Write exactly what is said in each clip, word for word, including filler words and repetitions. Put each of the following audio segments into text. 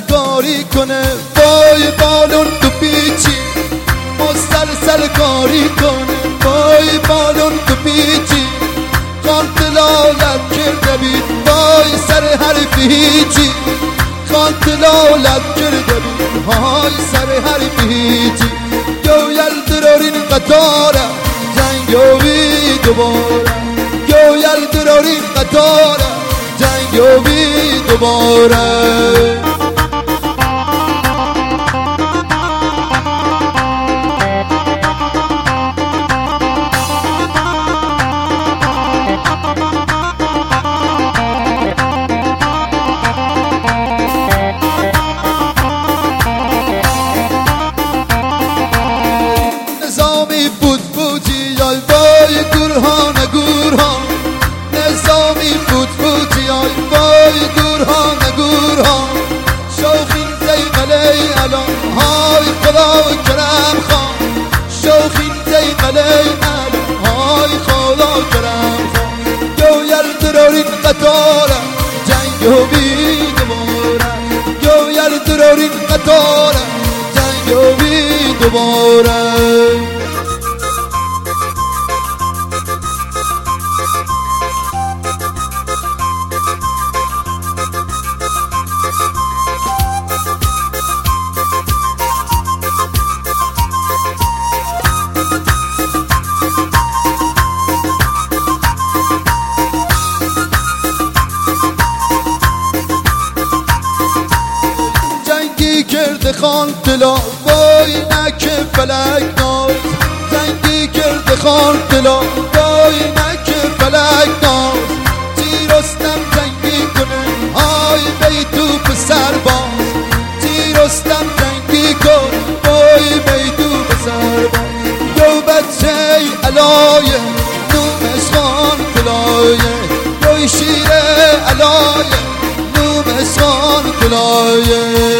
کاری کنه وای بالون تو پیچی مسلسل کاری کنه وای بالون تو پیچی قاتلالت کرده بید وای سر حرف هیچی قاتلالت کرده بید وای سر حرف هیچی گویل درارین قطاره جنگوی دوباره گویل درارین قطاره جنگوی دوباره نظامی بود بودی آی وای گورهان گورهان نظامی بود بودی آی وای گورهان گورهان شوخین زیقلی الان های خدا کرم خان شوخین زیقلی الان های خدا کرم خان گویل درارین قطاره جنگو بی دوباره گویل درارین قطاره جنگو بی دوباره کرده خان طلا وای نک فلک ناز زنگی کرده خان طلا وای نک فلک ناز تیرستم جنگی کنه های بیتو پسر باز تیرستم جنگی کن وای بیتو پسر باز یو بچه علایه نومش خان طلایه یو شیر علایه نومش خان طلایه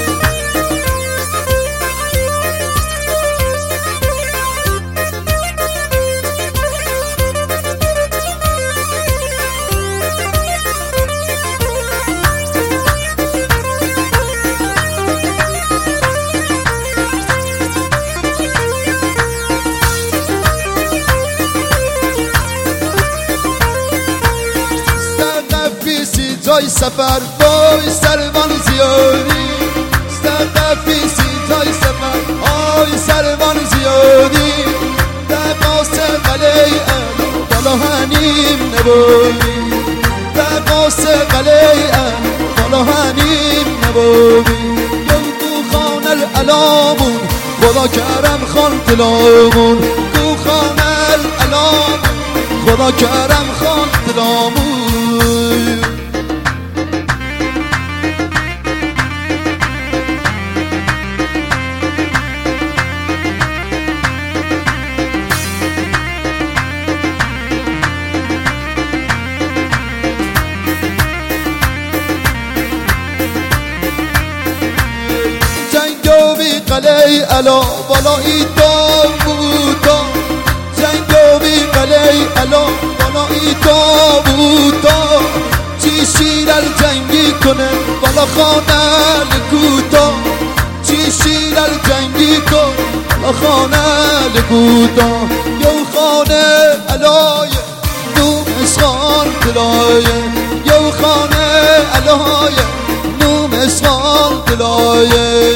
جای سفر وای سروان زیادی استقفی سی جای سفر آی سروان زیادی دقاس قلی الا بالا هنیم نبودی دقاس قلی الا بالا هنیم نبودی یو تو خان الالامون خدا کرم خان تلامون تو خان الالامون خدا کرم خان تلامون قلی الا بالایی داوودا جنگوی قلی الا بالایی داوودا چی شیر الجنگی کنه بالا خانه لگودا چی شیر الجنگی کن بالا خانه لگودا یو خانه علایه نومش خان دلایه یو خانه علایه نومش خان دلایه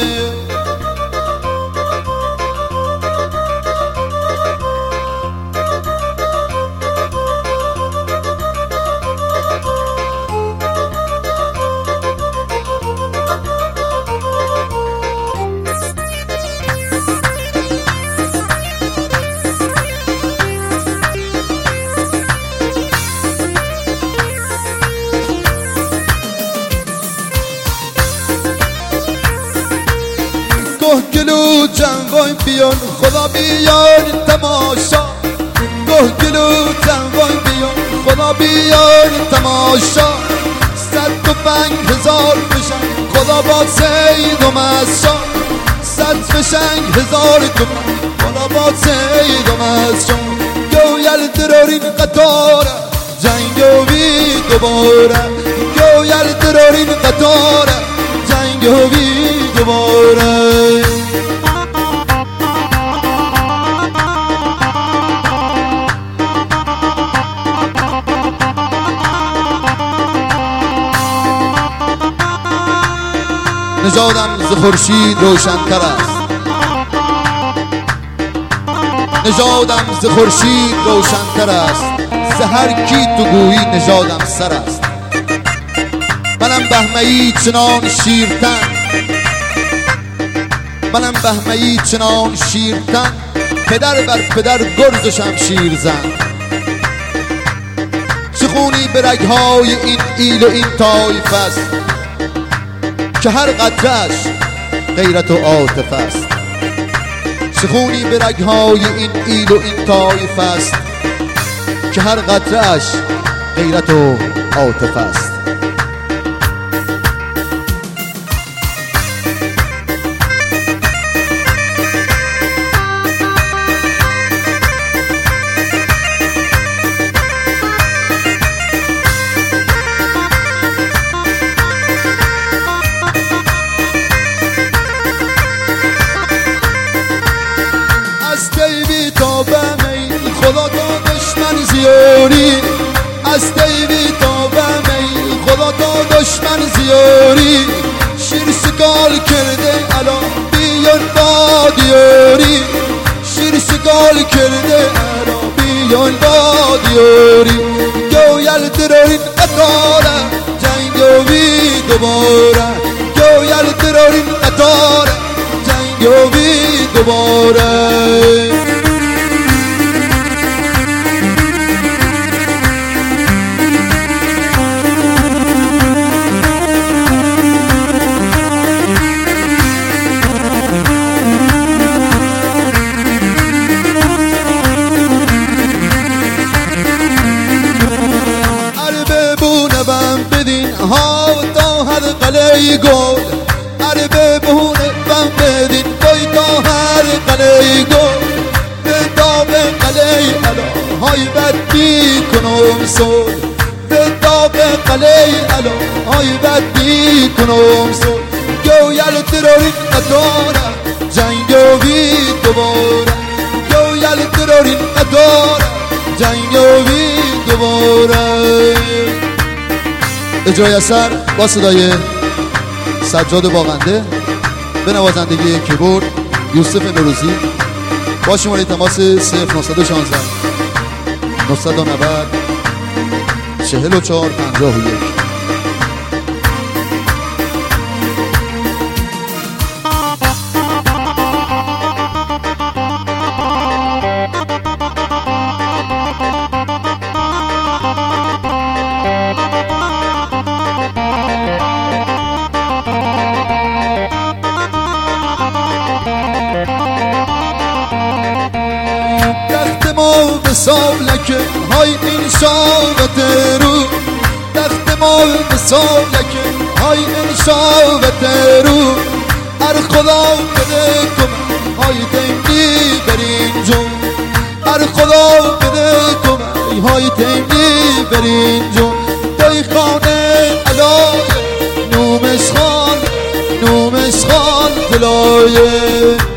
گلو جنوای بیان خدا بیان تماشا گه گلو جنوای بیان خدا بیان تماشا صد و پنج هزار بشن خدا با سید و مسا صد فشنگ هزار تومن خدا با سید و مسا گویل درارین قطاره جنگوی دوباره گویل درارین قطاره جنگاوی دوباره. نژادم ز خورشید روشن‌تر است، نژادم ز خورشید روشن‌تر است، ز هر کی تو گویی نژادم سر است. منم بهمه‌ای چنان شیرتن، منم بهمه‌ای چنان شیرتن، پدر بر پدر گرز و شمشیر زن. چه خونی به رگ‌های این ایل و این طایفه است که هر قطره‌اش غیرت و عاطفه است. چه خونی به رگ‌های این ایل و این طایفه است که هر قطره‌اش غیرت و عاطفه است. خدا تا دشمن زیاری، از دیوی تا بمی خدا تا دشمن زیاری. شیر سگال کرده الان بیان با دیاری، شیر سگال کرده الان بیان با دیاری. گویل درارین قطاره جنگاوی دوباره، گویل درارین قطاره جنگاوی دوباره. ها تا هر قلعه گل اره به بهونه بم بدین بای تا هر قلعه گل به داغ قلعه علا های بد میکنم سول، به داغ قلعه علا های بد میکنم سول. گویل درارین قطاره جنگاوی دوباره، گویل درارین قطاره جنگاوی دوباره. اجرای اثر با صدای سجاد باغنده، به نوازندگی کیبورد یوسف نوروزی، با شماره تماس صفر نهصد و شانزده نهصد و نود چهل و چهار پنجاه و یک. به سالکه های این شاوت رو، دخت ما به سالکه های این شاوت رو. ار خدا بده کم های تنگی برین جون، ار خدا بده کم های تنگی برین جون. دای خانه علای نومش خان، نومش خان دلایه.